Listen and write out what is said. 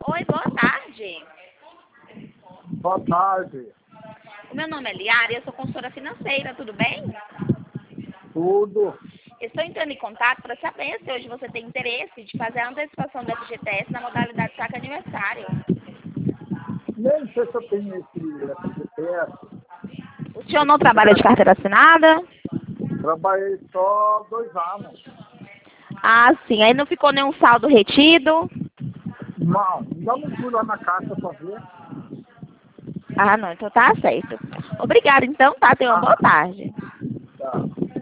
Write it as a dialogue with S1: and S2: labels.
S1: Oi, boa tarde.
S2: Boa tarde.
S1: O meu nome é Liara e eu sou consultora financeira, tudo bem?
S2: Tudo.
S1: Estou entrando em contato para saber se hoje você tem interesse de fazer a antecipação do FGTS na modalidade saque aniversário.
S2: Nem sei se eu tenho esse GPS.
S1: O senhor não trabalha de carteira assinada?
S2: Trabalhei só 2 anos.
S1: Ah, sim. Aí não ficou nenhum saldo retido?
S2: Não, ainda não fui lá na caixa pra ver.
S1: Ah, não. Então tá certo. Obrigada, então, tá? Tenha uma boa tarde.